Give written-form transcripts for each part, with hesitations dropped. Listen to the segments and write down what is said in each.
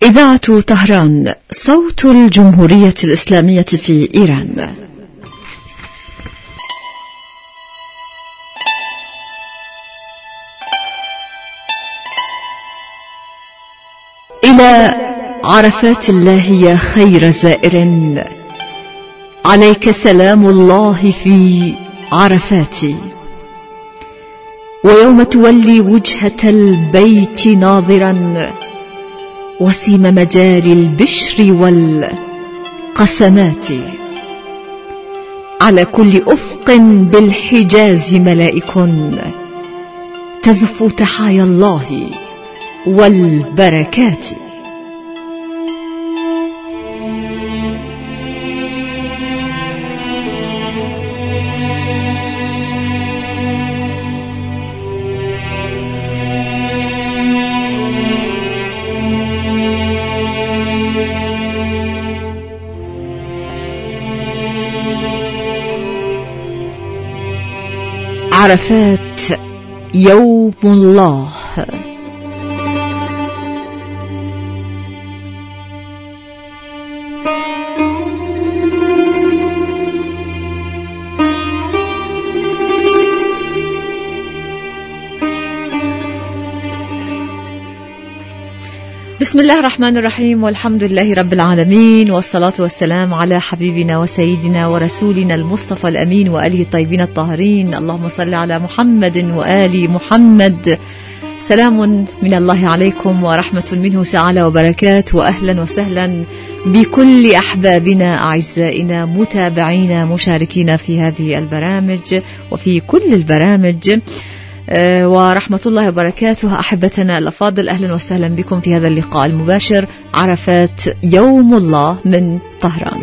إذاعة طهران، صوت الجمهورية الإسلامية في إيران. إلى عرفات الله يا خير زائر، عليك سلام الله في عرفاتي. ويوم تولي وجهة البيت ناظرا، وسيم مجال البشر والقسمات. على كل أفق بالحجاز ملائك، تزف تحايا الله والبركات. عرفات يوم الله. بسم الله الرحمن الرحيم، والحمد لله رب العالمين، والصلاة والسلام على حبيبنا وسيدنا ورسولنا المصطفى الأمين وآله الطيبين الطاهرين. اللهم صل على محمد وآل محمد. سلام من الله عليكم ورحمة منه تعالى وبركاته، وأهلا وسهلا بكل أحبابنا أعزائنا متابعينا مشاركين في هذه البرامج وفي كل البرامج، ورحمة الله وبركاته. أحبتنا الأفاضل، أهلا وسهلا بكم في هذا اللقاء المباشر، عرفات يوم الله من طهران.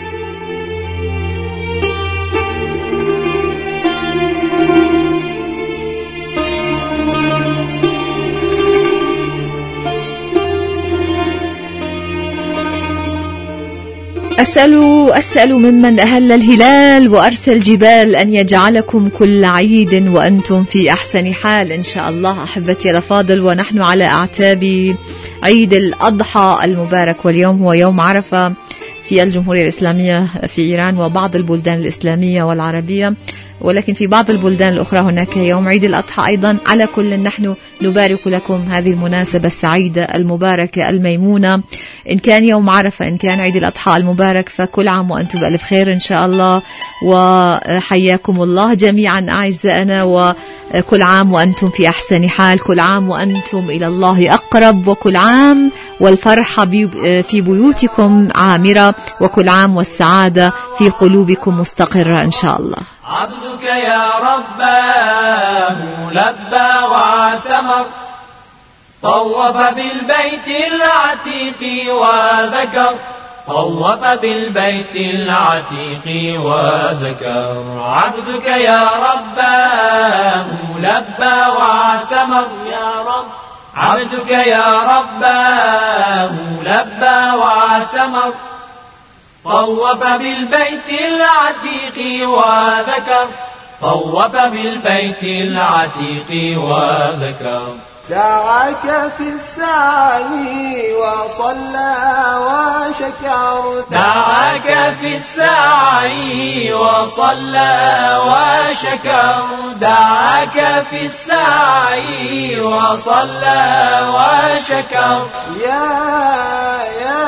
أسأل ممن أهل الهلال وأرسل الجبال أن يجعلكم كل عيد وأنتم في أحسن حال إن شاء الله. أحبتي الأفاضل، ونحن على أعتاب عيد الأضحى المبارك، واليوم هو يوم عرفة في الجمهورية الإسلامية في إيران وبعض البلدان الإسلامية والعربية، ولكن في بعض البلدان الأخرى هناك يوم عيد الأضحى أيضا. على كل نحن نبارك لكم هذه المناسبة السعيدة المباركة الميمونة، إن كان يوم عرفة إن كان عيد الأضحى المبارك، فكل عام وأنتم بألف خير إن شاء الله، وحياكم الله جميعا أعزائنا، وكل عام وأنتم في أحسن حال، كل عام وأنتم إلى الله أقرب، وكل عام والفرحة في بيوتكم عامرة، وكل عام والسعادة في قلوبكم مستقرة إن شاء الله. عبدك يا رباه لبى واعتمر، طوف بالبيت العتيق وذكر، طوف بالبيت العتيق وذكر. عبدك يا رباه لبى واعتمر يا رب، عبدك يا رباه لبى واعتمر، طوف بالبيت العتيق وذكر، طوف بالبيت العتيق وذكر. دعاك في السعي وصلى وشكر، دعاك في السعي وصلى وشكر، دعاك في السعي وصلى وشكر. يا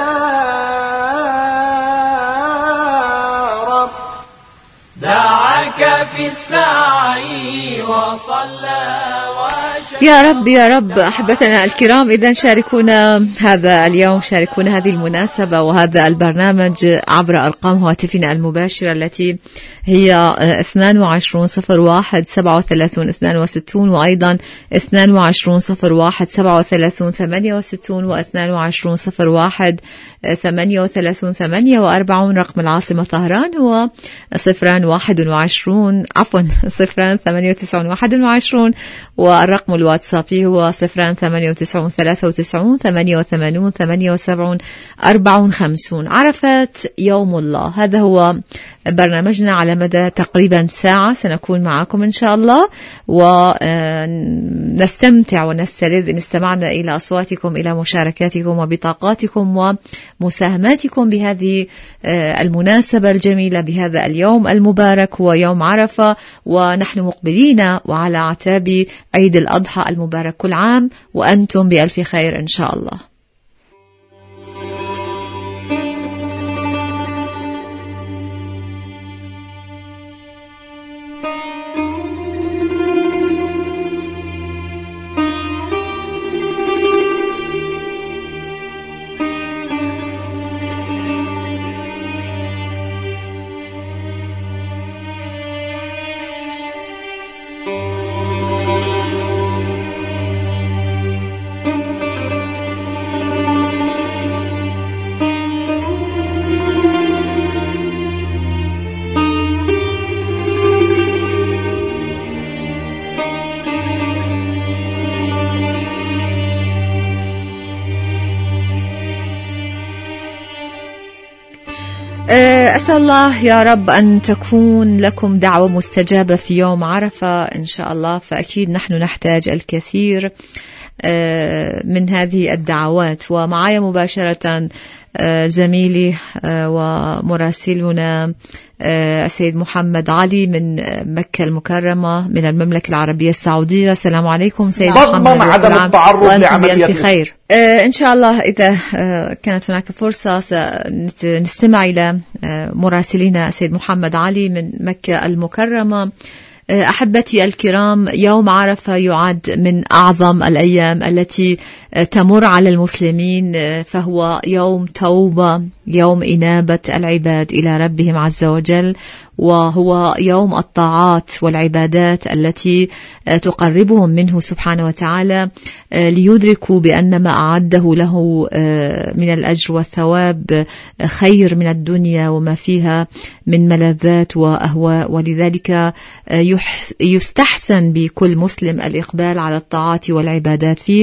دعاك في السعي وصلى وشكر. يا رب يا رب. أحبتنا الكرام، إذن شاركونا هذا اليوم، شاركونا هذه المناسبة وهذا البرنامج عبر أرقام هواتفنا المباشرة التي هي 2201-37-62، وأيضا 2201-37-68، و2201-38-48. رقم العاصمة طهران هو 028، والرقم الواتسابي هو 098-93-88-88-78-54. عرفات يوم الله، هذا هو برنامجنا على مدى تقريبا ساعة، سنكون معكم إن شاء الله، ونستمتع ونستلذ إن استمعنا إلى أصواتكم، إلى مشاركاتكم وبطاقاتكم ومساهماتكم بهذه المناسبة الجميلة، بهذا اليوم المبارك ويوم عرفة، ونحن مقبلين وعلى أعتاب عيد الأضحى المبارك. كل عام وأنتم بألف خير إن شاء الله. أسأل الله يا رب أن تكون لكم دعوة مستجابة في يوم عرفة إن شاء الله، فأكيد نحن نحتاج الكثير من هذه الدعوات. ومعايا مباشرة زميلي ومراسلنا السيد محمد علي من مكة المكرمة من المملكة العربية السعودية. السلام عليكم سيد محمد، عدم التعرض وأنتم بألف خير. إن شاء الله إذا كانت هناك فرصة سنستمع إلى مراسلنا السيد محمد علي من مكة المكرمة. أحبتي الكرام، يوم عرفة يعد من أعظم الأيام التي تمر على المسلمين، فهو يوم توبة، يوم إنابة العباد إلى ربهم عز وجل، وهو يوم الطاعات والعبادات التي تقربهم منه سبحانه وتعالى، ليدركوا بأن ما أعده له من الأجر والثواب خير من الدنيا وما فيها من ملذات وأهواء. ولذلك يستحسن بكل مسلم الإقبال على الطاعات والعبادات فيه،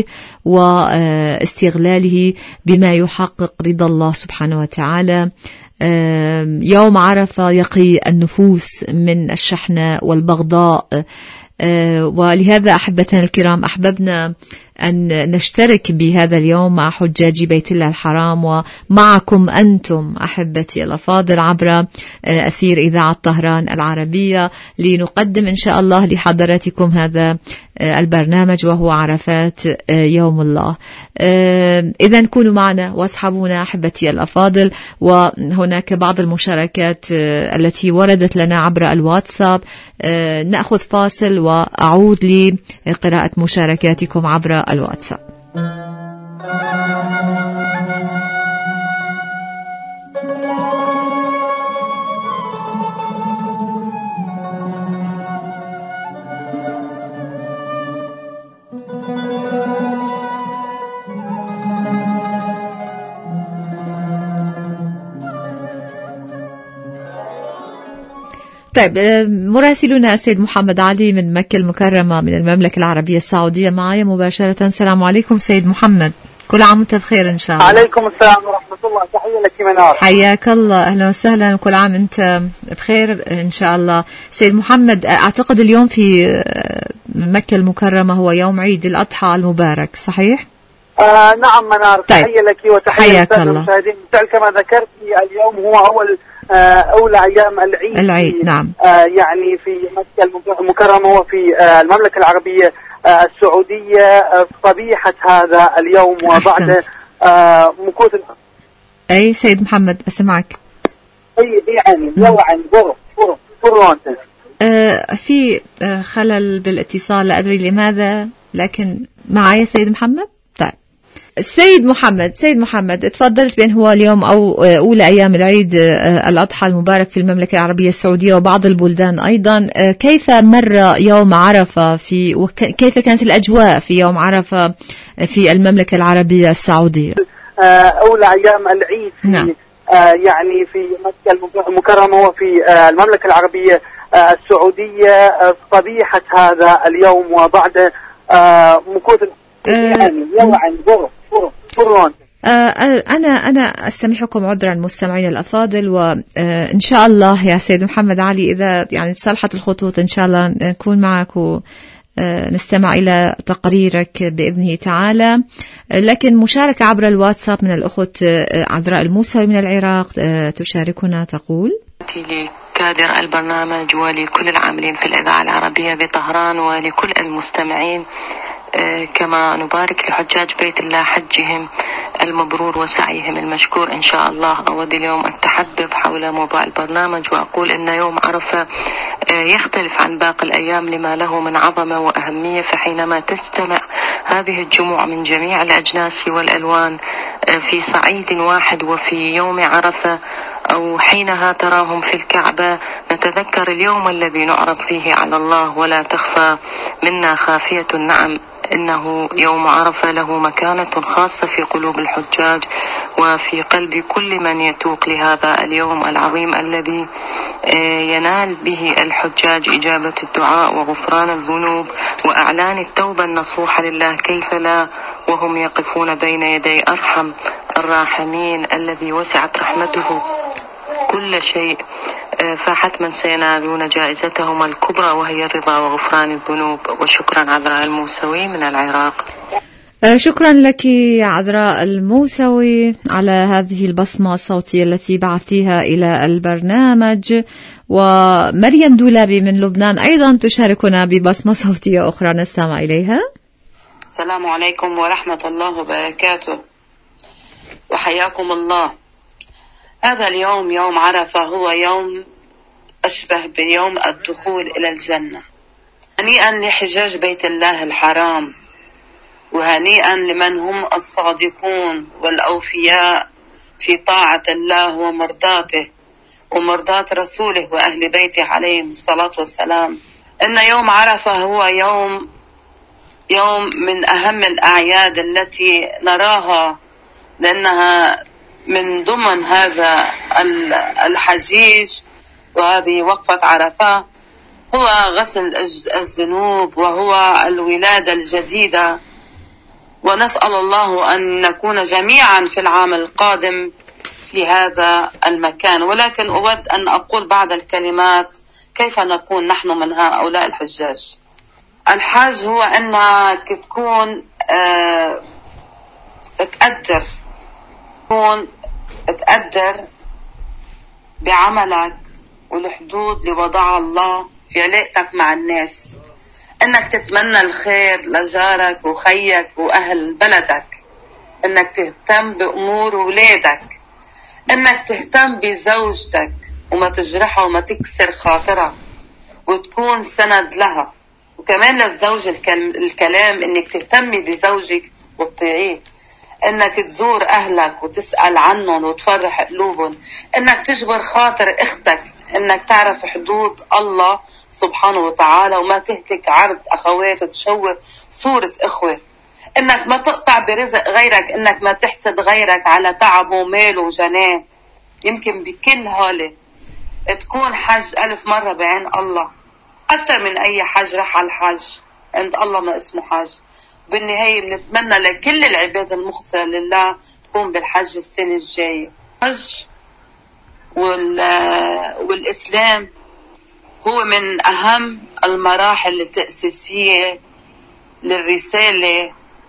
واستغلاله بما يحقق رضا الله سبحانه وتعالى. يوم عرفة يقي النفوس من الشحناء والبغضاء، ولهذا أحبتنا الكرام أحببنا أن نشترك بهذا اليوم مع حجاج بيت الله الحرام ومعكم أنتم أحبتي الأفاضل عبر أثير إذاعة طهران العربية، لنقدم إن شاء الله لحضراتكم هذا البرنامج وهو عرفات يوم الله. إذن كونوا معنا واصحبونا أحبتي الأفاضل. وهناك بعض المشاركات التي وردت لنا عبر الواتساب، نأخذ فاصل وأعود لقراءة مشاركاتكم عبر الواتساب. طيب، مراسلنا السيد محمد علي من مكة المكرمة من المملكة العربية السعودية معي مباشرة. السلام عليكم سيد محمد، كل عام وانت بخير إن شاء الله. عليكم السلام ورحمة الله، تحية لك منار. حياك الله، أهلا وسهلا، وكل عام انت بخير إن شاء الله. سيد محمد، أعتقد اليوم في مكة المكرمة هو يوم عيد الأضحى المبارك، صحيح؟ نعم منار، طيب. تحية لك وتحية للمشاهدين. كما ذكرت اليوم هو أولى أيام العيد. نعم. يعني في مكة المكرمة وفي المملكة العربية السعودية صبيحة هذا اليوم وبعد مكوث. أي سيد محمد أسمعك. يعني يوعا فرونتس. في خلل بالاتصال، لا أدري لماذا، لكن معايا سيد محمد. طيب سيد محمد تفضلت بأن هو اليوم أو أولى أيام العيد الأضحى المبارك في المملكة العربية السعودية وبعض البلدان أيضا. كيف مر يوم عرفة وكيف كانت الأجواء في يوم عرفة في المملكة العربية السعودية؟ أولى أيام العيد في نعم. يعني في مكة المكرمة وفي المملكة العربية السعودية صبيحة هذا اليوم وبعد مكوث. يعني يوعا أنا أستمحكم عذرا مستمعين الأفاضل، وإن شاء الله يا سيد محمد علي إذا يعني صلحت الخطوط إن شاء الله نكون معك ونستمع إلى تقريرك بإذنه تعالى. لكن مشاركة عبر الواتساب من الأخت عذراء الموسوي من العراق تشاركنا تقول: لكادر البرنامج ولكل العاملين في الإذاعة العربية بطهران ولكل المستمعين، كما نبارك لحجاج بيت الله حجهم المبرور وسعيهم المشكور إن شاء الله. أود اليوم التحدث حول موضوع البرنامج، وأقول إن يوم عرفة يختلف عن باقي الأيام لما له من عظمة وأهمية. فحينما تجتمع هذه الجموع من جميع الأجناس والألوان في صعيد واحد وفي يوم عرفة أو حينها تراهم في الكعبة، نتذكر اليوم الذي نعرض فيه على الله ولا تخفى منا خافية. نعم، إنه يوم عرفة له مكانة خاصة في قلوب الحجاج وفي قلب كل من يتوق لهذا اليوم العظيم الذي ينال به الحجاج إجابة الدعاء وغفران الذنوب وأعلان التوبة النصوحة لله، كيف لا وهم يقفون بين يدي أرحم الراحمين الذي وسعت رحمته كل شيء، فحتما سينالون جائزتهم الكبرى وهي الرضا وغفران الذنوب. وشكرا عذراء الموسوي من العراق. شكرا لك عذراء الموسوي على هذه البصمة الصوتية التي بعثيها إلى البرنامج. ومريم دولابي من لبنان أيضا تشاركنا ببصمة صوتية أخرى نستمع إليها. السلام عليكم ورحمة الله وبركاته، وحياكم الله. هذا اليوم يوم عرفة هو يوم أشبه بيوم الدخول إلى الجنة. هنيئا لحجاج بيت الله الحرام، وهنيئا لمن هم الصادقون والأوفياء في طاعة الله ومرضاته ومرضاة رسوله وأهل بيته عليهم الصلاة والسلام. إن يوم عرفة هو يوم من أهم الأعياد التي نراها، لأنها من ضمن هذا الحجيج وهذه وقفة عرفة، هو غسل الذنوب وهو الولادة الجديدة. ونسأل الله أن نكون جميعا في العام القادم في هذا المكان. ولكن أود أن أقول بعض الكلمات كيف نكون نحن من هؤلاء الحجاج. الحج هو أنك تكون تقدر بعملك والحدود اللي وضعها الله في علاقتك مع الناس، انك تتمنى الخير لجارك وخيك واهل بلدك، انك تهتم بامور ولادك، انك تهتم بزوجتك وما تجرحها وما تكسر خاطرها وتكون سند لها. وكمان للزوج الكلام انك تهتمي بزوجك وتطيعيه، انك تزور اهلك وتسأل عنهم وتفرح قلوبهم، انك تجبر خاطر اختك، انك تعرف حدود الله سبحانه وتعالى وما تهتك عرض اخوات وتشوه صورة اخوة، انك ما تقطع برزق غيرك، انك ما تحسد غيرك على تعبه وماله وجناه. يمكن بكل هالة تكون حج 1000 مرة بعين الله، اكتر من اي حج رح على الحج عند الله ما اسمه حج. بالنهاية بنتمنى لكل العباد المخلصة لله تكون بالحج السنة الجاية. الحج والإسلام هو من أهم المراحل التأسيسية للرسالة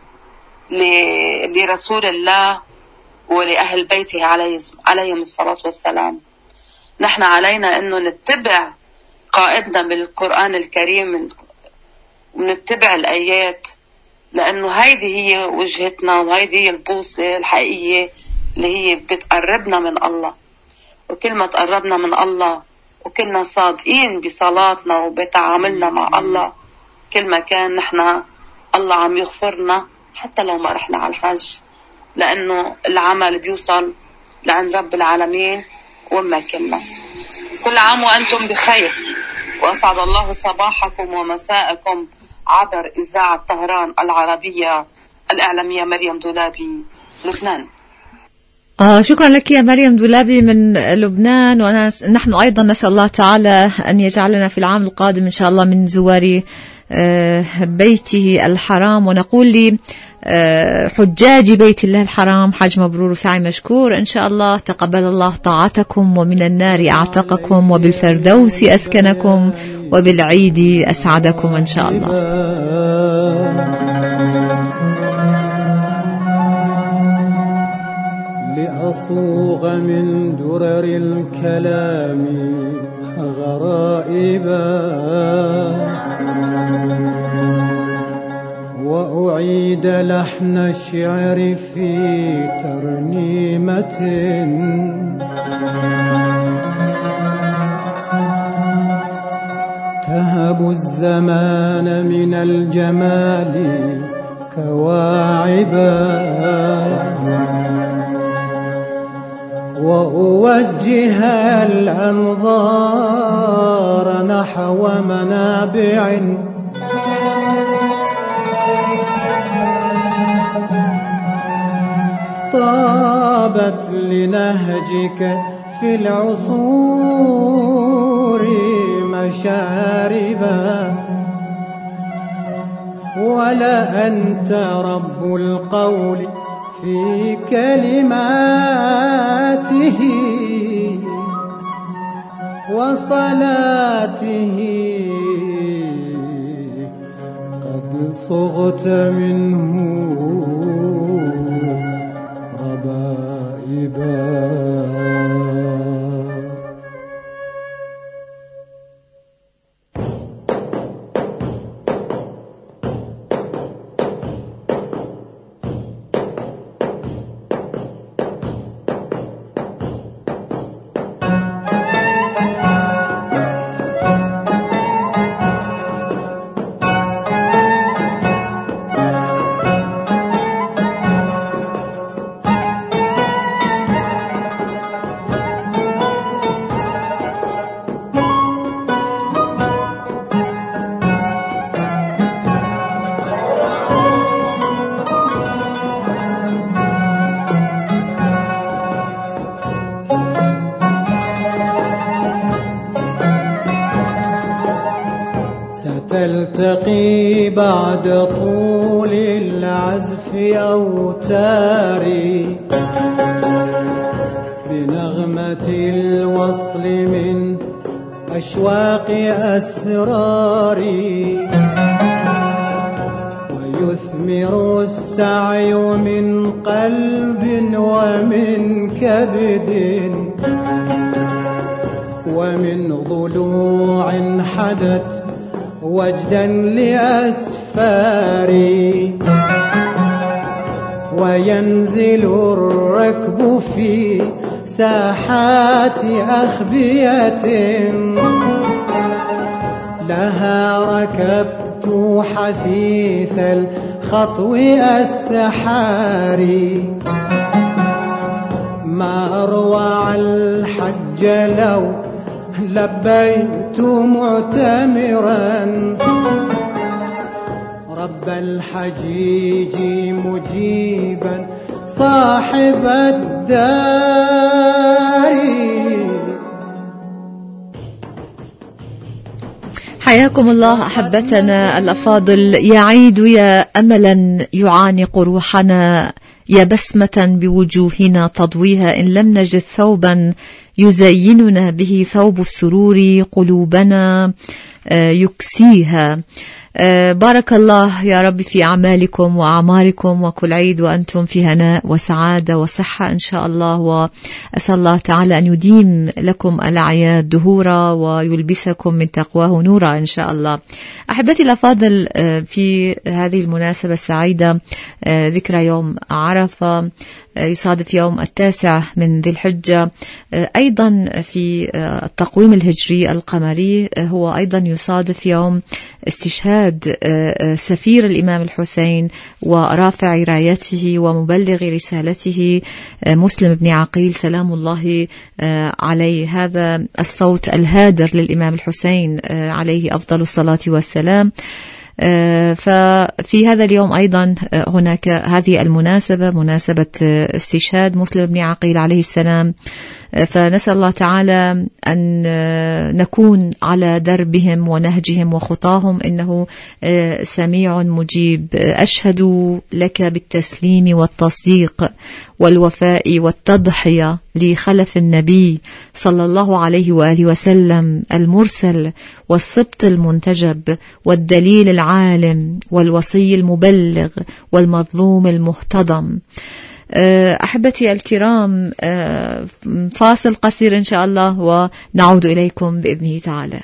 لرسول الله ولأهل بيته عليهم الصلاة والسلام. نحن علينا أنه نتبع قائدنا بالقرآن الكريم ونتبع الآيات، لأنه هيدي هي وجهتنا وهيدي هي البوصلة الحقيقية اللي هي بتقربنا من الله. وكل ما تقربنا من الله وكلنا صادقين بصلاتنا وبتعاملنا مع الله، كل ما كان نحن الله عم يغفرنا حتى لو ما رحنا على الحج، لأنه العمل بيوصل لعند رب العالمين وما كنا. كل عام وأنتم بخير، وأسعد الله صباحكم ومساءكم عبر إذاعة طهران العربية الإعلامية. مريم دولابي، لبنان. شكرا لك يا مريم دولابي من لبنان. ونحن أيضا نسأل الله تعالى أن يجعلنا في العام القادم إن شاء الله من زوار بيته الحرام. ونقول حجاج بيت الله الحرام، حج مبرور وسعي مشكور إن شاء الله. تقبل الله طاعتكم، ومن النار أعتقكم، وبالفردوس أسكنكم، وبالعيد أسعدكم إن شاء الله. لأصوغ من درر الكلام غرائبا، وأعيد لحن الشعر في ترنيمة، تهب الزمان من الجمال كواعبا، وأوجه الأنظار نحو منابع طابت لنهجك في العصور مشاربا، ولا أنت رب القول في كلماته وصلاته، قد صغت منه ربائبا. تلتقي بعد طول العزف أوتاري بنغمة الوصل من أشواق أسراري، ويثمر السعي من قلب ومن كبد ومن ضلوع حدت وجدا لأسفاري، وينزل الركب في ساحات أخبية لها ركبت حثيث الخطو السحاري، ما أروع الحج لو لبيت معتمرا رب الحجيج مجيبا صاحب الدار. حياكم الله أحبتنا الأفاضل. يا عيد يا أملا يعانق روحنا، يا بسمة بوجوهنا تضويها، إن لم نجد ثوبا يزيننا به ثوب السرور قلوبنا يكسيها. بارك الله يا رب في أعمالكم وأعماركم، وكل عيد وأنتم في هناء وسعادة وصحة إن شاء الله، وأسأل الله تعالى أن يديم لكم الأعياد دهورا ويلبسكم من تقواه نورا إن شاء الله. أحبتي الأفاضل، في هذه المناسبة السعيدة ذكرى يوم عرفة يصادف يوم 9 من ذي الحجة، أيضا في التقويم الهجري القمري هو أيضا يصادف يوم استشهاد سفير الإمام الحسين ورافع رايته ومبلغ رسالته مسلم بن عقيل سلام الله عليه، هذا الصوت الهادر للإمام الحسين عليه أفضل الصلاة والسلام. ففي هذا اليوم أيضا هناك هذه المناسبة، مناسبة استشهاد مسلم بن عقيل عليه السلام، فنسأل الله تعالى أن نكون على دربهم ونهجهم وخطاهم، إنه سميع مجيب. أشهد لك بالتسليم والتصديق والوفاء والتضحية لخلف النبي صلى الله عليه وآله وسلم المرسل والسبط المنتجب والدليل العالم والوصي المبلغ والمظلوم المهتضم. أحبتي الكرام، فاصل قصير إن شاء الله ونعود إليكم بإذنه تعالى.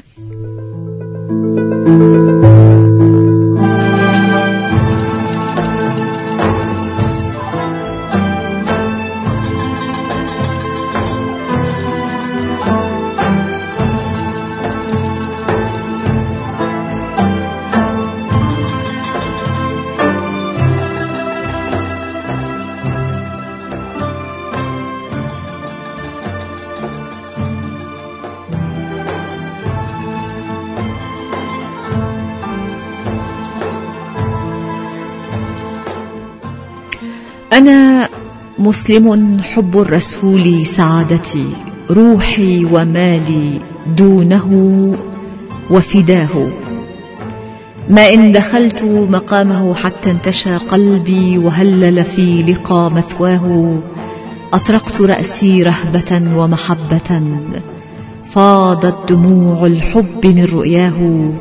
أنا مسلم حب الرسول سعادتي، روحي ومالي دونه وفداه. ما إن دخلت مقامه حتى انتشى قلبي وهلل في لقى مثواه. أطرقت رأسي رهبة ومحبة، فاضت دموع الحب من رؤياه.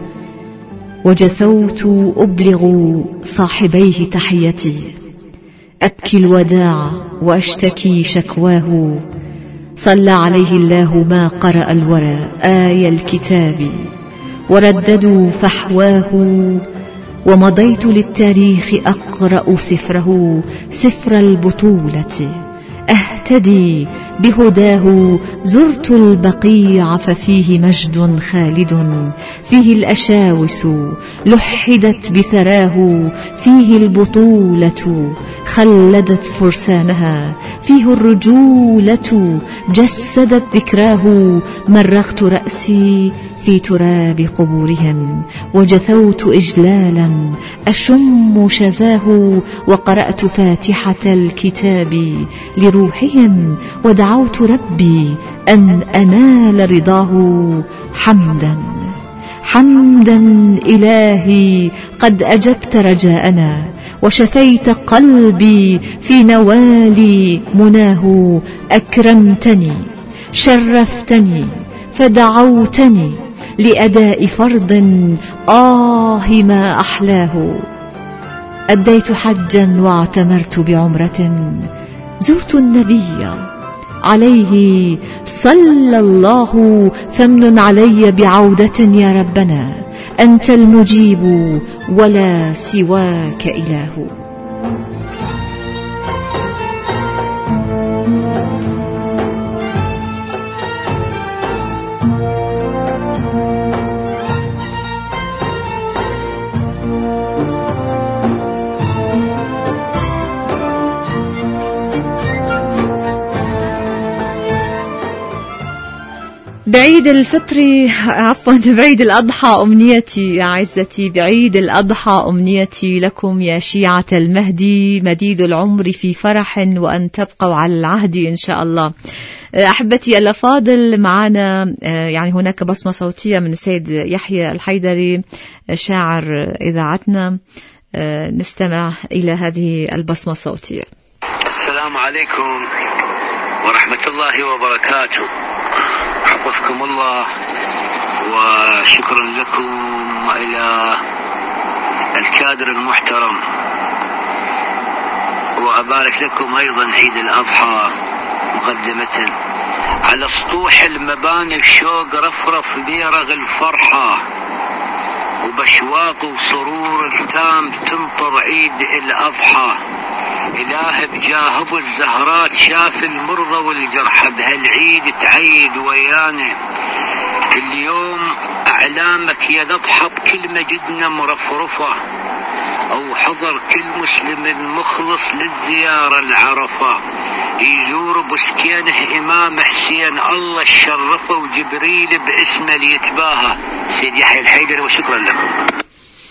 وجثوت أبلغ صاحبيه تحيتي، أبكي الوداع وأشتكي شكواه. صلى عليه الله ما قرأ الورى آي الكتاب ورددوا فحواه. ومضيت للتاريخ أقرأ سفره، سفر البطولة أهتدي بهداه. زرت البقيع ففيه مجد خالد، فيه الأشاوس لحدت بثراه. فيه البطولة خلدت فرسانها، فيه الرجولة جسدت ذكراه. مرغت رأسي في تراب قبورهم وجثوت إجلالا أشم شذاه. وقرأت فاتحة الكتاب لروحهم ودعوت ربي أن أنال رضاه. حمدا حمدا إلهي قد أجبت رجاءنا، وشفيت قلبي في نوال مناه. أكرمتني شرفتني فدعوتني لأداء فرض ما أحلاه. أديت حجا واعتمرت بعمرة، زرت النبي عليه صلى الله. فمن علي بعودة يا ربنا، أنت المجيب ولا سواك إله. بعيد الفطر بعيد الأضحى أمنيتي يا عزتي، بعيد الأضحى أمنيتي لكم يا شيعة المهدي، مديد العمر في فرح وأن تبقوا على العهد إن شاء الله. أحبتي الأفاضل، معنا يعني هناك بصمة صوتية من السيد يحيى الحيدري شاعر إذاعتنا. نستمع إلى هذه البصمة الصوتية. السلام عليكم ورحمة الله وبركاته، حفظكم الله وشكرا لكم وإلى الكادر المحترم، وأبارك لكم أيضا عيد الأضحى مقدمة. على سطوح المباني الشوق رفرف بيرغ الفرحة، وبشواق وسرور التام تنطر عيد الأضحى. إله بجاه أبو الزهرات شاف المرضى والجرحى، بهالعيد تعيد ويانا. اليوم أعلامك يا نضحى بكل مجدنا مرفرفة، أو حضر كل مسلم مخلص للزيارة العرفة، يزور بسكينه إمام حسين الله الشرفه، وجبريل باسمه ليتباهى. سيد يحيى الحيدري وشكرا لكم.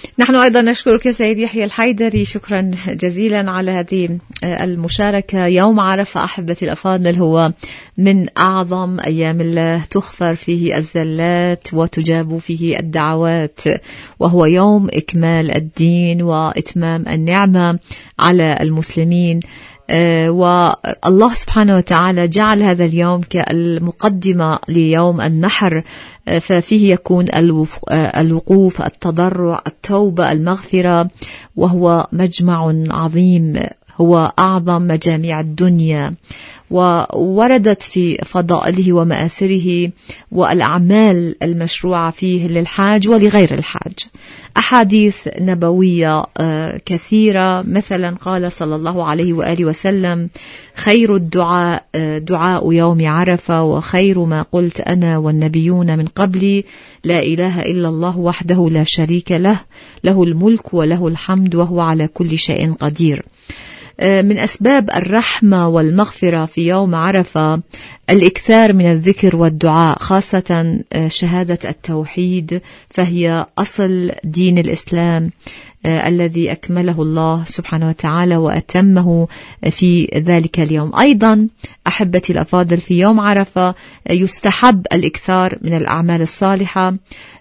نحن أيضا نشكرك سيد يحيى الحيدري، شكرا جزيلا على هذه المشاركة. يوم عرفة أحبتي الأفاضل هو من أعظم أيام الله، تغفر فيه الزلات وتجاب فيه الدعوات، وهو يوم إكمال الدين وإتمام النعمة على المسلمين. والله سبحانه وتعالى جعل هذا اليوم كالمقدمة ليوم النحر، ففيه يكون الوقوف، التضرع، التوبة، المغفرة، وهو مجمع عظيم، هو أعظم مجامع الدنيا، ووردت في فضائله ومآثره والأعمال المشروعة فيه للحاج ولغير الحاج أحاديث نبوية كثيرة. مثلا قال صلى الله عليه وآله وسلم: خير الدعاء دعاء يوم عرفة، وخير ما قلت أنا والنبيون من قبلي لا إله إلا الله وحده لا شريك له، له الملك وله الحمد وهو على كل شيء قدير. من أسباب الرحمة والمغفرة في يوم عرفة الإكثار من الذكر والدعاء، خاصة شهادة التوحيد، فهي أصل دين الإسلام الذي أكمله الله سبحانه وتعالى وأتمه في ذلك اليوم. أيضا أحبتي الأفاضل، في يوم عرفة يستحب الإكثار من الأعمال الصالحة،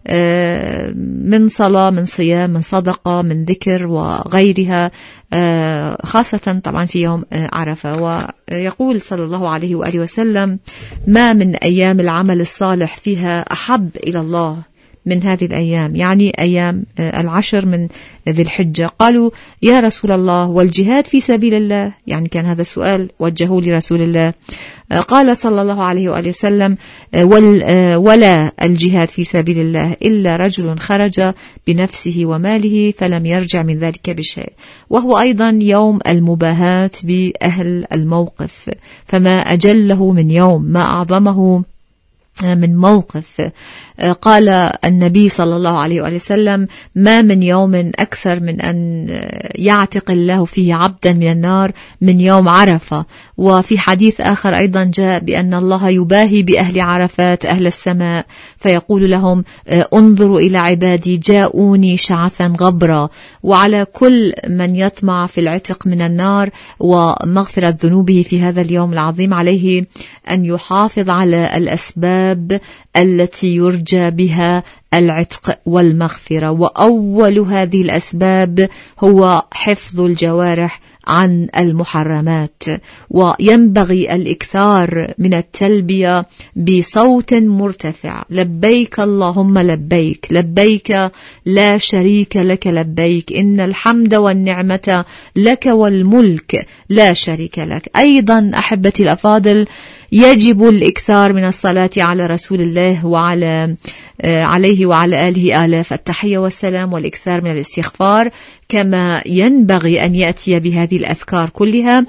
من صلاة، من صيام، من صدقة، من ذكر وغيرها، خاصة طبعا في يوم عرفة. ويقول صلى الله عليه وآله وسلم: ما من أيام العمل الصالح فيها أحب إلى الله من هذه الأيام، يعني أيام العشر من ذي الحجة. قالوا: يا رسول الله والجهاد في سبيل الله؟ يعني كان هذا السؤال وجهوه لرسول الله. قال صلى الله عليه وآله وسلم: ولا الجهاد في سبيل الله إلا رجل خرج بنفسه وماله فلم يرجع من ذلك بشيء. وهو أيضا يوم المباهاة بأهل الموقف، فما أجله من يوم، ما أعظمه من موقف. قال النبي صلى الله عليه وسلم: ما من يوم أكثر من أن يعتق الله فيه عبدا من النار من يوم عرفة. وفي حديث آخر أيضا جاء بأن الله يباهي بأهل عرفات أهل السماء فيقول لهم: انظروا إلى عبادي جاءوني شعثا غبرا. وعلى كل من يطمع في العتق من النار ومغفرة ذنوبه في هذا اليوم العظيم عليه أن يحافظ على الأسباب التي يرجى بها العتق والمغفرة، وأول هذه الأسباب هو حفظ الجوارح عن المحرمات. وينبغي الإكثار من التلبية بصوت مرتفع: لبيك اللهم لبيك، لبيك لا شريك لك لبيك، إن الحمد والنعمة لك والملك لا شريك لك. أيضا أحبتي الأفاضل، يجب الإكثار من الصلاة على رسول الله وعلى عليه وعلى آله آلاف التحية والسلام، والإكثار من الاستغفار، كما ينبغي أن يأتي بهذه الأذكار كلها.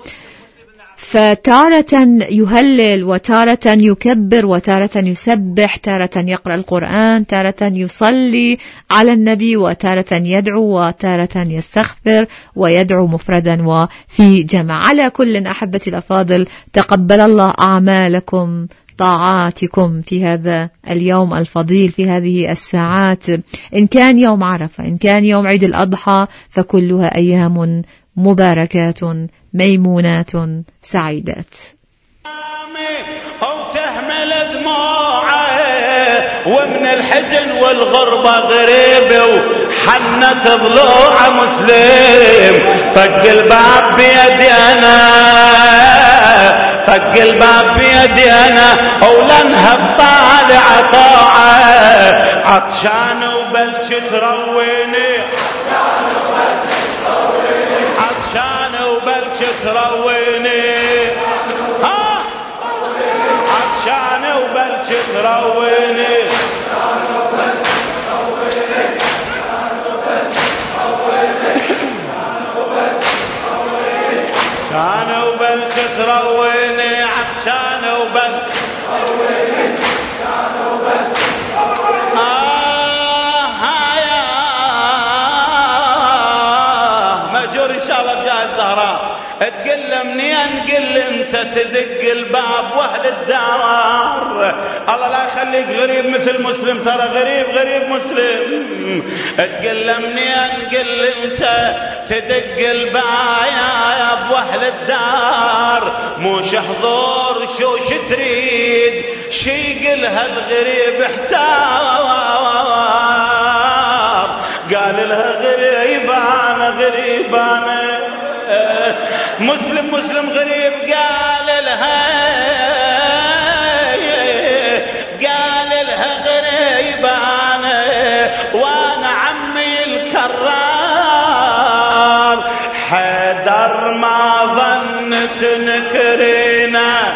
فتارة يهلل، وتارة يكبر، وتارة يسبح، تارة يقرأ القرآن، تارة يصلي على النبي، وتارة يدعو، وتارة يستغفر ويدعو مفردا وفي جمع. على كل أحبتي الأفاضل، تقبل الله أعمالكم، طاعاتكم في هذا اليوم الفضيل، في هذه الساعات، إن كان يوم عرفة، إن كان يوم عيد الأضحى، فكلها أيام مباركات ميمونات سعيدات. أو تهمل دموعه ومن الحزن والغربة غريبة، وحنت ضلوع مسلم، طق الباب بيدي أنا، طق الباب بيدي أنا، ولنهب طالع طاعة، عطشان وبلش ترويني، عطشان وبلش ترويني، عطشان وبلش ترويني، عطشان وبلش ترويني، عطشان وبلش ترويني، مأجور إن شاء الله بجاه الزهراء. تقل منين قل انت تدق الباب واهل الدار. الله لا يخليك غريب مثل مسلم، ترى غريب مسلم. تقل منين قل انت تدق الباب واهل الدار، موش حضور شوش تريد شي قلها الغريب احتار. قال لها غريبانة مسلم غريب. قال لها غريبانة وانا عمي الكرار، حيدر ما ظنت نكرينا،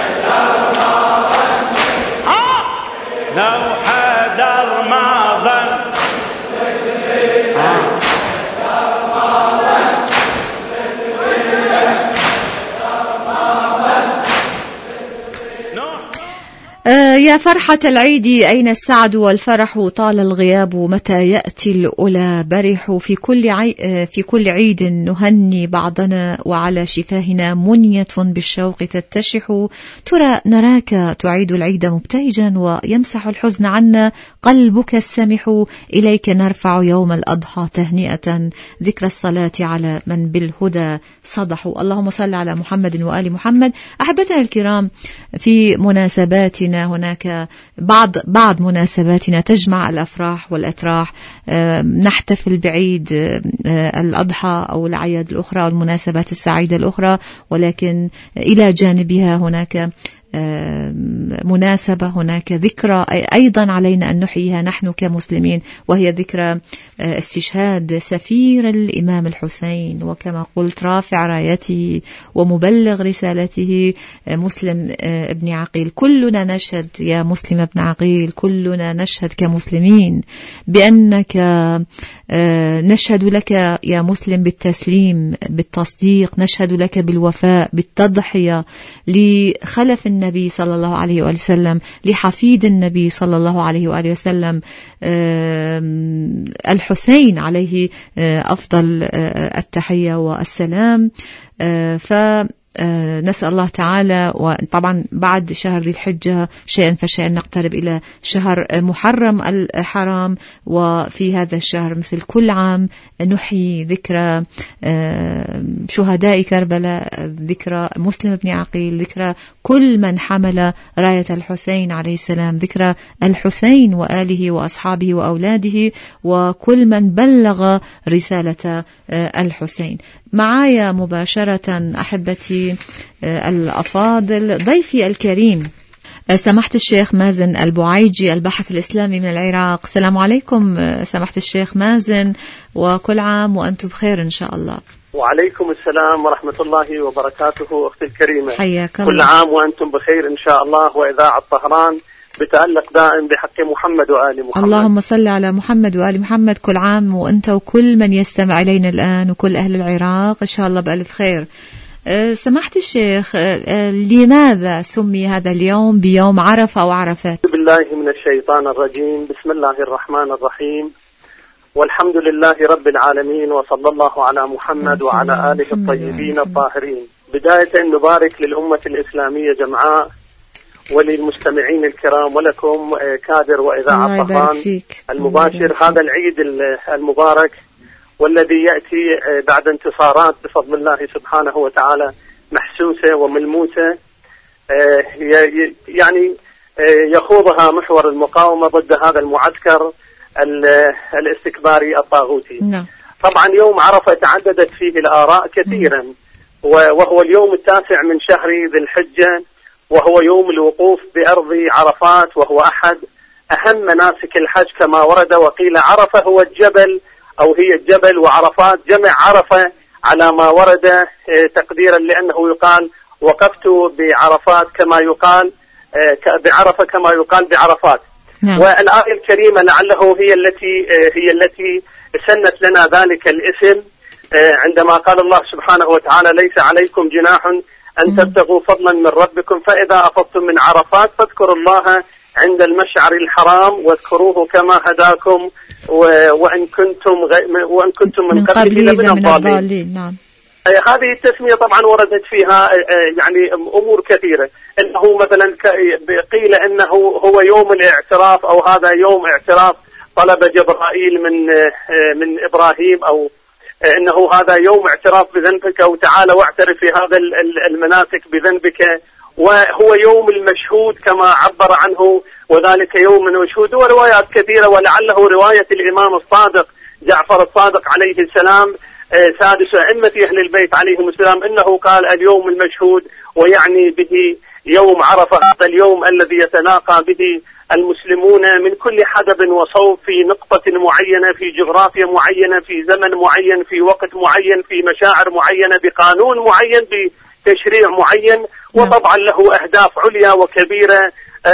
لو حيدر ما ظن يا فرحة العيد أين السعد والفرح، طال الغياب متى يأتي الأولى برح. في كل عيد نهني بعضنا وعلى شفاهنا منية بالشوق تتشح. ترى نراك تعيد العيد مبتهجا ويمسح الحزن عنا قلبك السمح. إليك نرفع يوم الأضحى تهنئة ذكر الصلاة على من بالهدى صدحوا. اللهم صل على محمد وآل محمد. أحبتنا الكرام، في مناسباتنا هناك بعض مناسباتنا تجمع الأفراح والأتراح، نحتفل بعيد الأضحى أو الأعياد الأخرى أو المناسبات السعيدة الأخرى، ولكن إلى جانبها هناك مناسبة، هناك ذكرى أيضا علينا أن نحييها نحن كمسلمين، وهي ذكرى استشهاد سفير الإمام الحسين، وكما قلت رافع رايته ومبلغ رسالته مسلم ابن عقيل. كلنا نشهد يا مسلم ابن عقيل، كلنا نشهد كمسلمين بأنك نشهد لك يا مسلم بالتسليم بالتصديق، نشهد لك بالوفاء بالتضحية لخلف النبي صلى الله عليه وآله وسلم، لحفيد النبي صلى الله عليه وآله وسلم الحسين عليه أفضل التحية والسلام. نسأل الله تعالى، وطبعا بعد شهر ذي الحجة شيئا فشيئا نقترب إلى شهر محرم الحرام، وفي هذا الشهر مثل كل عام نحيي ذكرى شهداء كربلاء، ذكرى مسلم بن عقيل، ذكرى كل من حمل راية الحسين عليه السلام، ذكرى الحسين وآله وأصحابه وأولاده وكل من بلغ رسالة الحسين. معايا مباشرة أحبتي الأفاضل ضيفي الكريم سماحة الشيخ مازن البعيجي الباحث الإسلامي من العراق. السلام عليكم سماحة الشيخ مازن، وكل عام وأنتم بخير إن شاء الله. وعليكم السلام ورحمة الله وبركاته أختي الكريمة، حياك الله. كل عام وأنتم بخير إن شاء الله، وإذاعة طهران بتألق دائم بحق محمد وآل محمد. اللهم صل على محمد وآل محمد. كل عام وأنت وكل من يستمع إلينا الآن وكل أهل العراق إن شاء الله بألف خير. سماحة الشيخ، لماذا سمي هذا اليوم بيوم عرفة أو عرفات؟ بالله من الشيطان الرجيم، بسم الله الرحمن الرحيم، والحمد لله رب العالمين، وصلى الله على محمد وعلى آله الطيبين الطاهرين. بداية نبارك للأمة الإسلامية جمعاء وللمستمعين الكرام ولكم كادر وإذاعة طهران المباشر هذا العيد المبارك، والذي يأتي بعد انتصارات بفضل الله سبحانه وتعالى محسوسة وملموسة، يعني يخوضها محور المقاومة ضد هذا المعسكر الاستكباري الطاغوتي. طبعا يوم عرفة تعددت فيه الآراء كثيرا، وهو اليوم 9 من شهر ذي الحجة، وهو يوم الوقوف بأرض عرفات، وهو أحد أهم مناسك الحج كما ورد. وقيل عرفة هو الجبل أو هي الجبل، وعرفات جمع عرفة على ما ورد تقديرا، لأنه يقال وقفت بعرفات كما يقال بعرفة كما يقال بعرفات. والآية الكريمة لعله هي التي سنت لنا ذلك الاسم، عندما قال الله سبحانه وتعالى: ليس عليكم جناح أن تبتغوا فضلا من ربكم فإذا أفضتم من عرفات فاذكروا الله عند المشعر الحرام واذكروه كما هداكم وأن كنتم من قبله لمن الضالين. هذه التسمية طبعا وردت فيها يعني أمور كثيرة، أنه مثلا قيل أنه هو يوم الاعتراف، أو هذا يوم اعتراف طلب جبرائيل من إبراهيم، أو أنه هذا يوم اعتراف بذنبك، أو تعال واعترف في هذا المناسك بذنبك، وهو يوم المشهود كما عبر عنه، وذلك يوم المشهود. وروايات كثيرة، ولعله رواية الإمام الصادق جعفر الصادق عليه السلام سادس أئمة أهل البيت عليهم السلام، إنه قال اليوم المشهود، ويعني به يوم عرفة، هذا اليوم الذي يتلاقى به المسلمون من كل حدب وصوب في نقطة معينة، في جغرافيا معينة، في زمن معين، في وقت معين، في مشاعر معينة، بقانون معين، بتشريع معين، وطبعا له أهداف عليا وكبيرة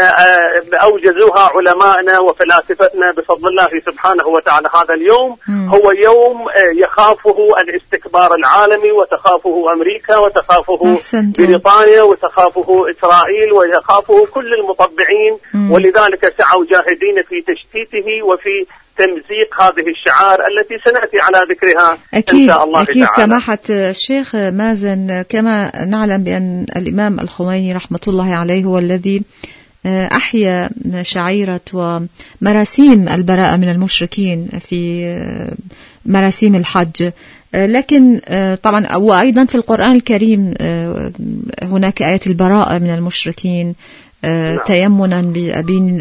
أوجزوها علماءنا وفلاسفتنا بفضل الله سبحانه وتعالى. هذا اليوم هو يوم يخافه الاستكبار العالمي، وتخافه أمريكا، وتخافه بريطانيا، وتخافه إسرائيل، ويخافه كل المطبعين، ولذلك سعوا جاهدين في تشتيته وفي تمزيق هذه الشعار التي سنأتي على ذكرها إن شاء الله أكيد تعالى. سماحة الشيخ مازن، كما نعلم بأن الإمام الخميني رحمة الله عليه هو الذي أحيا شعيرة ومراسيم البراءة من المشركين في مراسيم الحج، لكن طبعا وأيضا في القرآن الكريم هناك آية البراءة من المشركين تيمنا بأبي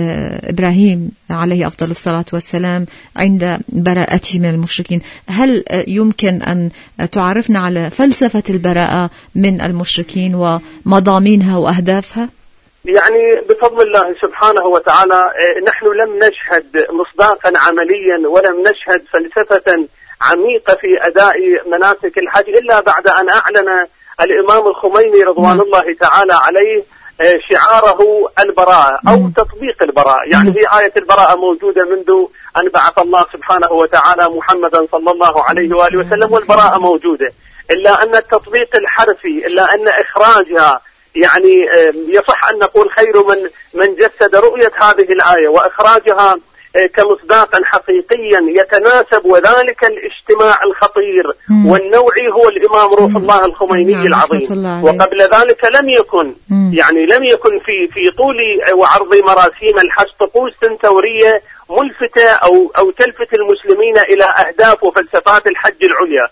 إبراهيم عليه أفضل الصلاة والسلام عند براءته من المشركين. هل يمكن أن تعرفنا على فلسفة البراءة من المشركين ومضامينها وأهدافها؟ يعني بفضل الله سبحانه وتعالى نحن لم نشهد مصداقا عمليا، ولم نشهد فلسفة عميقة في أداء مناسك الحج إلا بعد أن أعلن الإمام الخميني رضوان الله تعالى عليه شعاره البراءة أو تطبيق البراءة. يعني هي آية البراءة موجودة منذ أن بعث الله سبحانه وتعالى محمدا صلى الله عليه وآله وسلم، والبراءة موجودة، إلا أن التطبيق الحرفي، إلا أن إخراجها، يعني يصح أن نقول خير من جسد رؤية هذه الآية وإخراجها كمصداقا حقيقيا يتناسب، وذلك الاجتماع الخطير والنوعي هو الإمام روح الله الخميني العظيم. وقبل ذلك لم يكن يعني لم يكن في طول وعرض مراسيم الحج طقوس سنتورية ملفتة أو تلفت المسلمين إلى أهداف وفلسفات الحج العليا.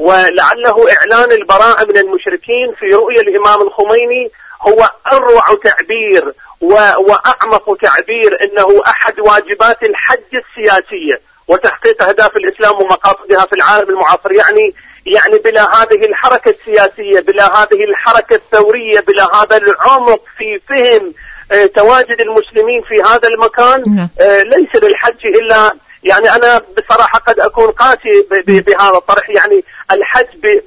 ولعله إعلان البراءة من المشركين في رؤية الإمام الخميني هو أروع تعبير وأعمق تعبير، إنه أحد واجبات الحج السياسية وتحقيق أهداف الإسلام ومقاصدها في العالم المعاصر. يعني بلا هذه الحركة السياسية، بلا هذه الحركة الثورية، بلا هذا العمق في فهم تواجد المسلمين في هذا المكان، ليس للحج إلا، يعني أنا بصراحة قد أكون قاسي بهذا الطرح، يعني الحج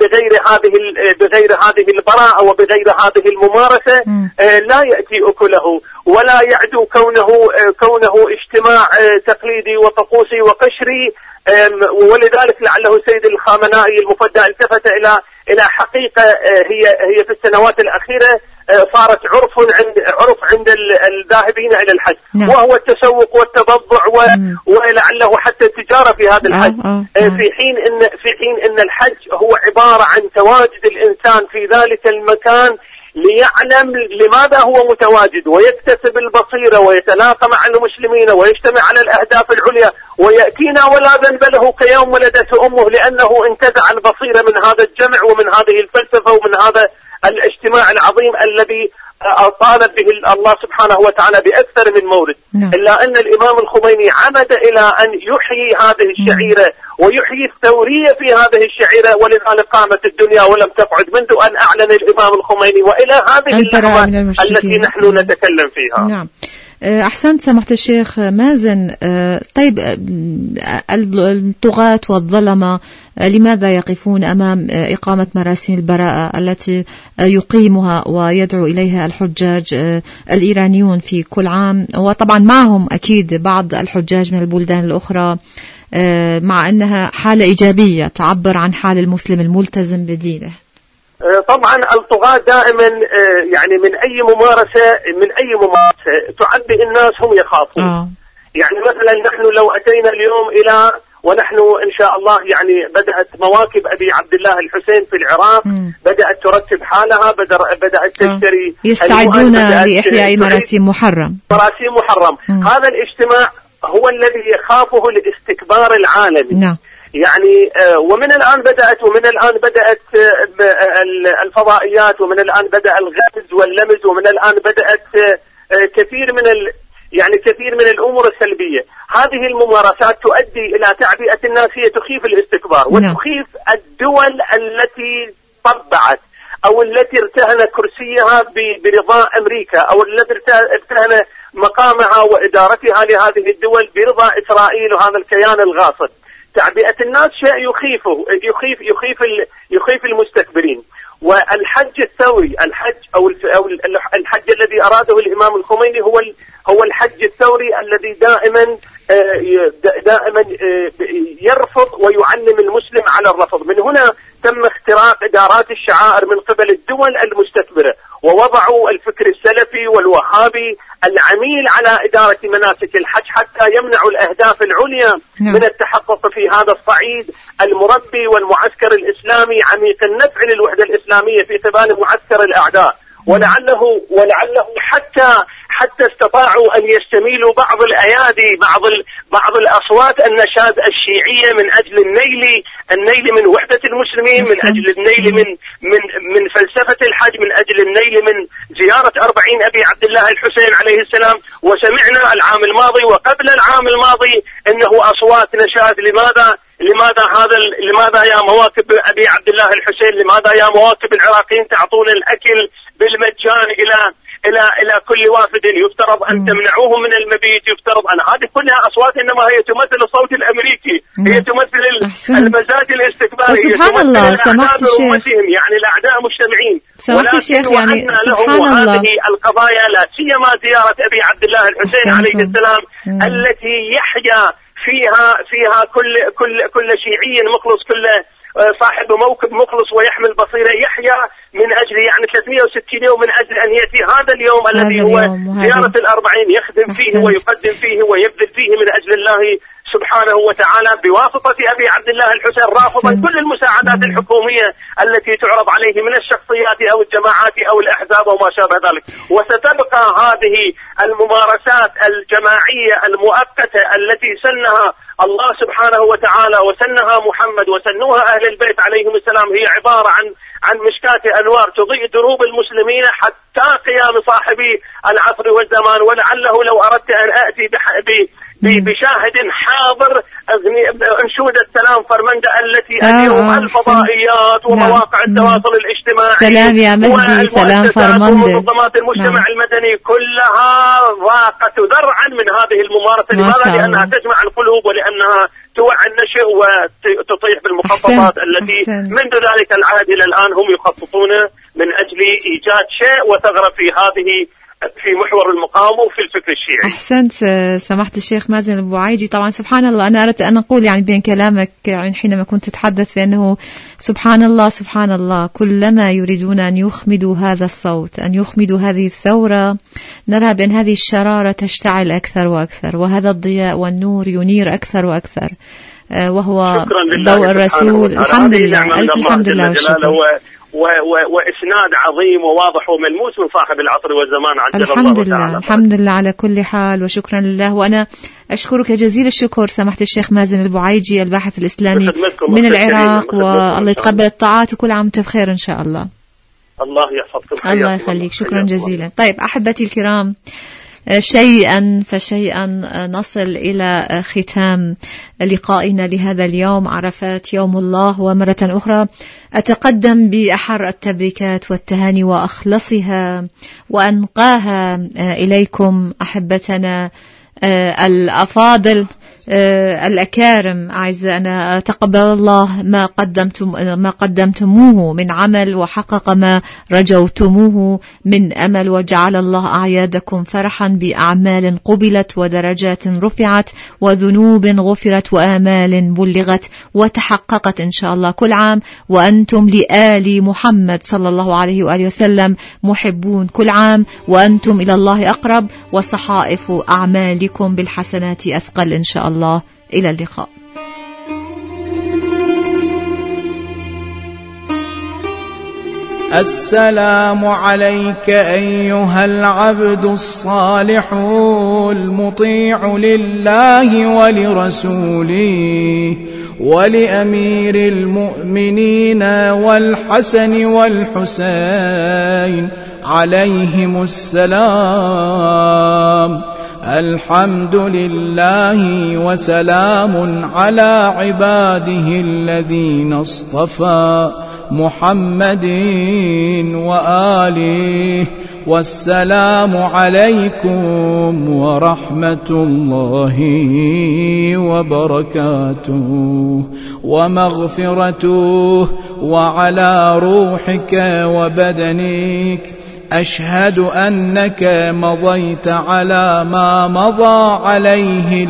بغير هذه البراءة وبغير هذه الممارسة لا يأتي أكله، ولا يعدو كونه اجتماع تقليدي وطقوسي وقشري. ولذلك لعله سيد الخامنائي المفدى التفت إلى حقيقة هي في السنوات الأخيرة صارت عرف عند الذاهبين إلى الحج، وهو التسوق والتبضع ولعله حتى التجارة في هذا الحج، في حين إن الحج هو عبارة عن تواجد الإنسان في ذلك المكان ليعلم لماذا هو متواجد، ويكتسب البصيرة، ويتلاقى مع المسلمين، ويجتمع على الأهداف العليا، ويأتينا ولا ذنب له كيوم ولدته أمه، لأنه انتزع البصيرة من هذا الجمع ومن هذه الفلسفة ومن هذا الاجتماع العظيم الذي طالب به الله سبحانه وتعالى بأكثر من مورد. إلا أن الإمام الخميني عمد إلى أن يحيي هذه الشعيرة ويحيي الثورية في هذه الشعيرة، ولذلك قامت الدنيا ولم تقعد منذ أن أعلن الإمام الخميني وإلى هذه اللحظة التي نحن نتكلم فيها. نعم. أحسنت سماحة الشيخ مازن. طيب الطغاة والظلمة لماذا يقفون أمام إقامة مراسم البراءة التي يقيمها ويدعو إليها الحجاج الإيرانيون في كل عام، وطبعا معهم أكيد بعض الحجاج من البلدان الأخرى، مع أنها حالة إيجابية تعبر عن حال المسلم الملتزم بدينه؟ طبعا الطغاة دائما يعني من أي ممارسة تعبي الناس هم يخافون. يعني مثلا نحن لو أتينا اليوم إلى ونحن إن شاء الله يعني بدأت مواكب أبي عبد الله الحسين في العراق بدأت ترتب حالها، بدأت تشتري، يستعدون لإحياء مراسيم محرم. هذا الاجتماع هو الذي يخافه الاستكبار العالمي. نعم. يعني ومن الآن بدأت الفضائيات، ومن الآن بدأ الغمز واللمز، ومن الآن بدأت كثير من الأمور السلبية. هذه الممارسات تؤدي إلى تعبئة الناس، هي تخيف الاستكبار وتخيف الدول التي طبعت أو التي ارتهن كرسيها برضا أمريكا، أو التي ارتهن مقامها وإدارتها لهذه الدول برضا إسرائيل وهذا الكيان الغاصب. تعبئة الناس شيء يخيف المستكبرين. والحج الثوري، الحج الذي أراده الإمام الخميني هو الحج الثوري الذي دائما يرفض ويعلم المسلم على الرفض. من هنا تم اختراق إدارات الشعائر من قبل الدول المستكبرة، ووضعوا الفكر السلفي والوهابي العميل على إدارة مناسك الحج حتى يمنعوا الأهداف العليا من التحقق في هذا الصعيد المربي والمعسكر الإسلامي عميق النفع للوحدة الإسلامية في قبال معسكر الأعداء. ولعله حتى استطاعوا أن يستميلوا بعض الأيادي، بعض الأصوات النشاد الشيعية من أجل النيل من وحدة المسلمين، من أجل النيل من فلسفة الحج، من أجل النيل من زيارة 40 أبي عبد الله الحسين عليه السلام. وسمعنا العام الماضي وقبل العام الماضي أنه أصوات نشاد. لماذا يا مواكب أبي عبد الله الحسين، لماذا يا مواكب العراقيين تعطون الأكل بالمجان إلى كل وافد؟ يفترض أن تمنعوهم من المبيت، يفترض أن هذه كلها أصوات إنما هي تمثل الصوت الأمريكي، هي تمثل المزاج الاستكباري، سبحان الله. سمحت الشيخ، يعني الأعداء مجتمعين. سمحت الشيخ، يعني سبحان الله هذه القضايا لا سيما زيارة أبي عبد الله الحسين عليه السلام التي يحيا فيها كل شيعي مخلص، كل صاحب موكب مخلص ويحمل بصيرة يحيا من أجل 360 يوم من أجل أن يأتي هذا اليوم الذي هو زيارة 40 يخدم فيه ويقدم فيه ويبذل فيه من أجل الله سبحانه وتعالى بواسطة أبي عبد الله الحسين، رافضا كل المساعدات الحكومية التي تعرض عليه من الشخصيات أو الجماعات أو الأحزاب وما شابه ذلك. وستبقى هذه الممارسات الجماعية المؤقتة التي سنها الله سبحانه وتعالى وسنها محمد وسنوها أهل البيت عليهم السلام، هي عبارة عن مشكاة أنوار تضيء دروب المسلمين حتى قيام صاحبي العصر والزمان. ولعله لو أردت أن أأتي بشاهد حاضر أنشودة سلام فرمندة التي اليوم الفضائيات ومواقع التواصل الاجتماعي سلام يا مهدي، سلام فرمندة ومنظمات المجتمع المدني كلها ضاقت ذرعا من هذه الممارسة. لماذا؟ لأنها تجمع القلوب ولأنها توعي النشء وتطيح بالمخططات التي منذ ذلك العهد إلى الآن هم يخططون من أجل إيجاد شيء وتغرب في محور المقاومة وفي الفكر الشيعي. أحسنت سمحت الشيخ مازن البوعيجي. طبعا سبحان الله، أنا أردت أن أقول يعني بين كلامك حينما كنت تتحدث بأنه سبحان الله كلما يريدون أن يخمدوا هذا الصوت، أن يخمدوا هذه الثورة، نرى بأن هذه الشرارة تشتعل أكثر وأكثر، وهذا الضياء والنور ينير أكثر وأكثر، وهو ضوء الرسول. الحمد لله، ألف الحمد لله والشكر. وإسناد عظيم وواضح وملموس من صاحب العصر والزمان عجل الله تعالى. الحمد لله على كل حال، وشكرا لله. وأنا أشكرك جزيل الشكر سماحة الشيخ مازن البوعيجي الباحث الإسلامي من العراق، والله يتقبل الطاعات، وكل عام وأنت بخير إن شاء الله. الله يحفظك، الله يخليك، شكرا جزيلا. طيب أحبتي الكرام، شيئا فشيئا نصل إلى ختام لقائنا لهذا اليوم، عرفات يوم الله. ومرة أخرى أتقدم بأحر التبريكات والتهاني وأخلصها وأنقاها إليكم أحبتنا الأفاضل الأكارم أعزائنا. تقبل الله ما قدمتموه من عمل، وحقق ما رجوتموه من أمل، وجعل الله أعيادكم فرحا بأعمال قبلت ودرجات رفعت وذنوب غفرت وآمال بلغت وتحققت إن شاء الله. كل عام وأنتم لآل محمد صلى الله عليه وآله وسلم محبون، كل عام وأنتم إلى الله أقرب، وصحائف أعمالكم بالحسنات أثقل إن شاء الله. إلى اللقاء. السلام عليك أيها العبد الصالح المطيع لله ولرسوله ولأمير المؤمنين والحسن والحسين عليهم السلام. الحمد لله وسلام على عباده الذين اصطفى محمد وآله، والسلام عليكم ورحمة الله وبركاته ومغفرته وعلى روحك وبدنك. أشهد أنك مضيت على ما مضى عليه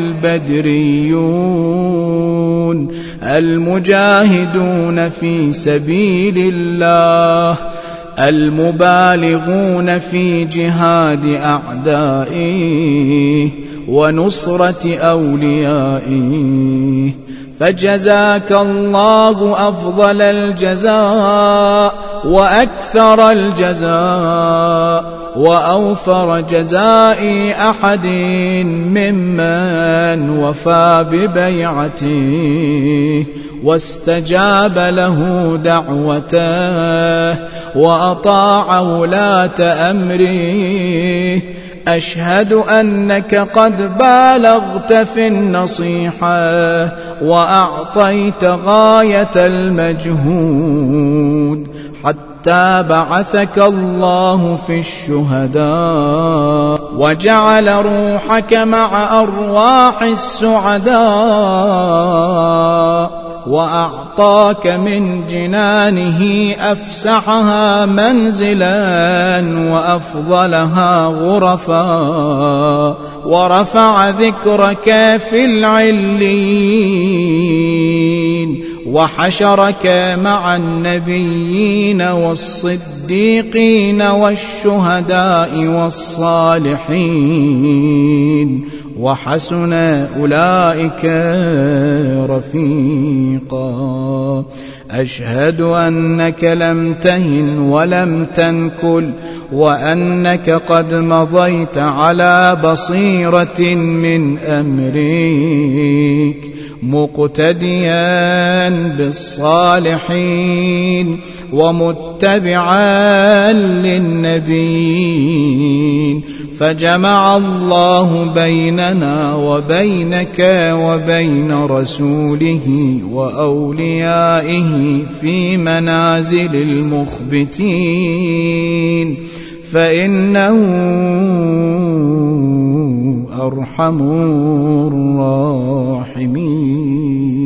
البدريون المجاهدون في سبيل الله المبالغون في جهاد أعدائه ونصرة أوليائه. فجزاك الله أفضل الجزاء وأكثر الجزاء وأوفر جزاء أحد ممن وفى ببيعته واستجاب له دعوته وأطاع ولاة أمره. أشهد أنك قد بالغت في النصيحة وأعطيت غاية المجهود حتى بعثك الله في الشهداء وجعل روحك مع أرواح السعداء وأعطاك من جنانه أفسحها منزلا وأفضلها غرفا ورفع ذكرك في العليين وحشرك مع النبيين والصديقين والشهداء والصالحين وحسن أولئك رفيقا. أشهد أنك لم تهن ولم تنكل وأنك قد مضيت على بصيرة من أمرك مقتديا بالصالحين ومتبعا للنبيين. فجمع الله بيننا وبينك وبين رسوله وأوليائه في منازل المخبتين فإنه أرحم الراحمين.